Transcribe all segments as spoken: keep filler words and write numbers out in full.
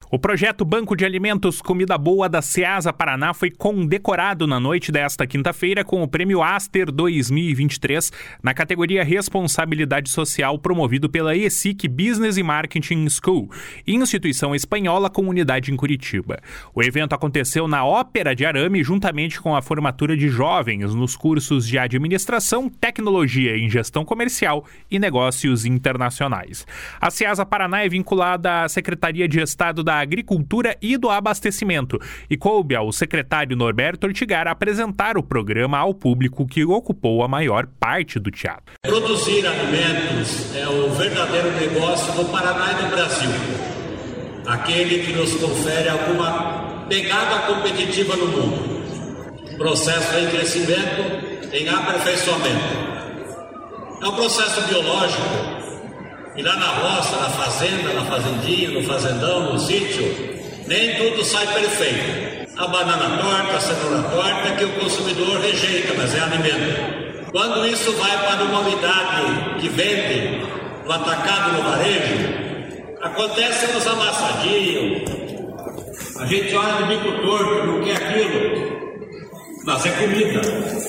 O projeto Banco de Alimentos Comida Boa da Ceasa Paraná foi condecorado na noite desta quinta-feira com o Prêmio Aster dois mil e vinte e três na categoria Responsabilidade Social, promovido pela E S I C Business and Marketing School, instituição espanhola com unidade em Curitiba. O evento aconteceu na Ópera de Arame, juntamente com a formatura de jovens nos cursos de Administração, Tecnologia em Gestão Comercial e Negócios Internacionais. A Ceasa Paraná é vinculada à Secretaria de Estado da Agricultura e do Abastecimento e coube ao secretário Norberto Ortigar apresentar o programa ao público, que ocupou a maior parte do teatro. Produzir alimentos é o verdadeiro negócio do Paraná e do Brasil. Aquele que nos confere alguma pegada competitiva no mundo. Processo em crescimento, em aperfeiçoamento. É um processo biológico. E lá na roça, na fazenda, na fazendinha, no fazendão, no sítio, nem tudo sai perfeito. A banana torta, a cenoura torta, que o consumidor rejeita, mas é alimento. Quando isso vai para uma unidade que vende no atacado, no varejo, acontece nos amassadios. A gente olha de bico torto, não quer aquilo, mas é comida.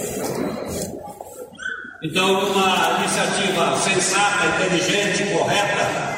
Então, uma iniciativa sensata, inteligente, correta,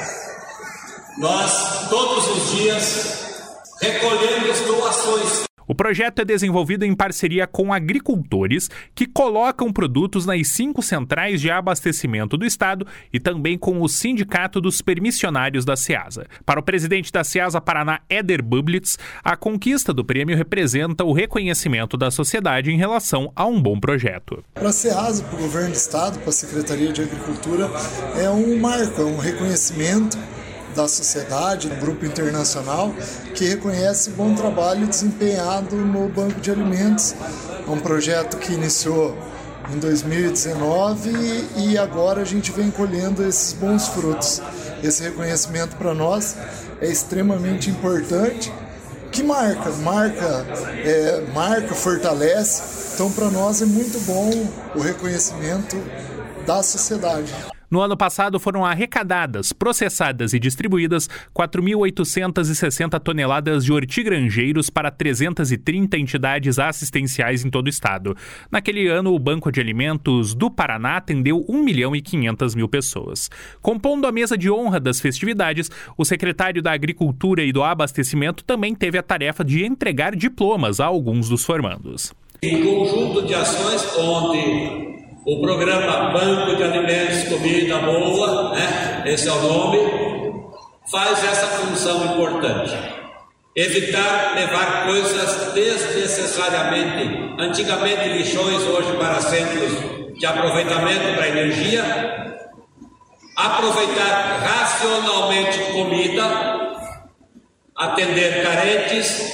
nós, todos os dias, recolhemos doações. O projeto é desenvolvido em parceria com agricultores que colocam produtos nas cinco centrais de abastecimento do estado e também com o Sindicato dos Permissionários da Ceasa. Para o presidente da Ceasa Paraná, Éder Bublitz, a conquista do prêmio representa o reconhecimento da sociedade em relação a um bom projeto. Para a Ceasa, para o governo do estado, para a Secretaria de Agricultura, é um marco, é um reconhecimento da sociedade, do grupo internacional, que reconhece o bom trabalho desempenhado no Banco de Alimentos. É um projeto que iniciou em dois mil e dezenove e agora a gente vem colhendo esses bons frutos. Esse reconhecimento para nós é extremamente importante, que marca, marca, é, marca, fortalece. Então, para nós é muito bom o reconhecimento da sociedade. No ano passado foram arrecadadas, processadas e distribuídas quatro mil oitocentas e sessenta toneladas de hortigrangeiros para trezentas e trinta entidades assistenciais em todo o estado. Naquele ano, o Banco de Alimentos do Paraná atendeu um milhão e quinhentas mil pessoas. Compondo a mesa de honra das festividades, o secretário da Agricultura e do Abastecimento também teve a tarefa de entregar diplomas a alguns dos formandos. Em conjunto de ações onde o programa Banco de Alimentos Comida Boa, né, esse é o nome, faz essa função importante. Evitar levar coisas desnecessariamente, antigamente lixões, hoje para centros de aproveitamento para energia, aproveitar racionalmente comida, atender carentes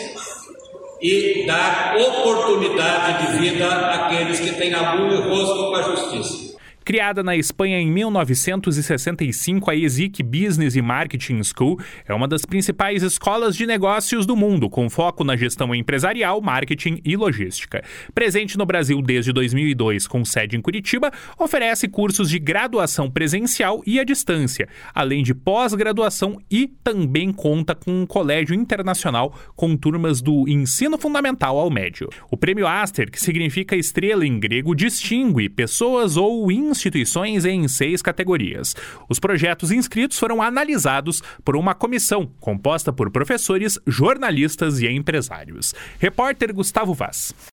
e dar oportunidade de vida àqueles que têm abuso e rosto com a justiça. Criada na Espanha em mil novecentos e sessenta e cinco, a E S I C Business and Marketing School é uma das principais escolas de negócios do mundo, com foco na gestão empresarial, marketing e logística. Presente no Brasil desde dois mil e dois, com sede em Curitiba, oferece cursos de graduação presencial e à distância, além de pós-graduação, e também conta com um colégio internacional com turmas do ensino fundamental ao médio. O prêmio Aster, que significa estrela em grego, distingue pessoas ou instituições em seis categorias. Os projetos inscritos foram analisados por uma comissão composta por professores, jornalistas e empresários. Repórter Gustavo Vaz.